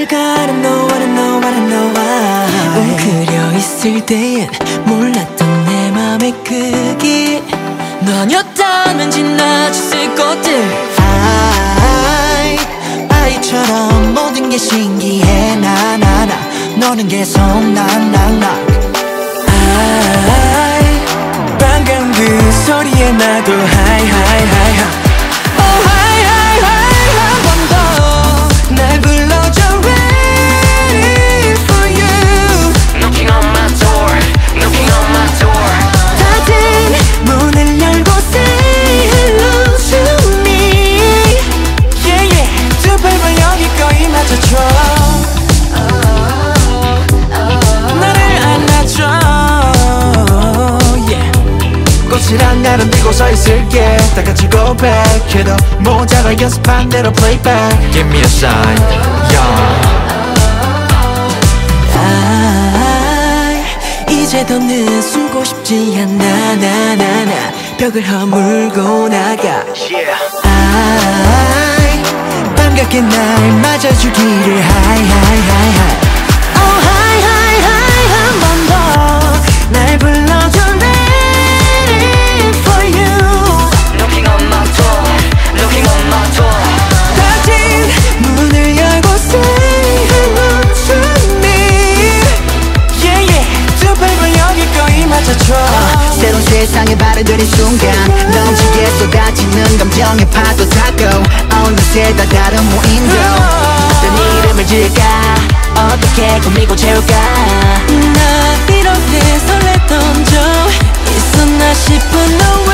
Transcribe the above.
어딜까 I don't know, I don't know, I don't know why. 웅크려 있을 땐 몰랐던 내 맘의 크기. 너 아니었다면 지나쳤을 것들. 아이처럼 모든 게 신기해. 나나나 너는 계속 난 방금 그 소리에 나도 하이 하이 하이 Oh 하이 하이 하이 한 번 더 날 불러줘 ready for you. Knocking on my door, knocking on my door. 닫은 문을 열고 say hello to me. Yeah yeah 두 발만 여기까지 맞춰줘. 나를 안아줘. 꽃이란 나름 들고 서 있을게. 다 같이 고백해도 모자라 연습한 대로 playback. Give me a sign, yeah. 이제 더는 숨고 싶지 않아. 나나나 벽을 허물고 나가. 반갑게 날 맞아주기를 high high high high. Oh high high high 한 번 더 날 불러줘 ready for you. Knocking on my door, knocking on my door. 닫힌 문을 열고 say hello to me. Yeah yeah 두 발을 여기까지 맞춰줘. 새로운 세상에 발을 들인 순간 넘치게 쏟아지는 감정의 파도 타고 어느새 다 다른 무인도. 어떤 이름을 지을까 어떻게 꾸미고 채울까. 나 이렇게 설렜던 적 있었나 싶어. No way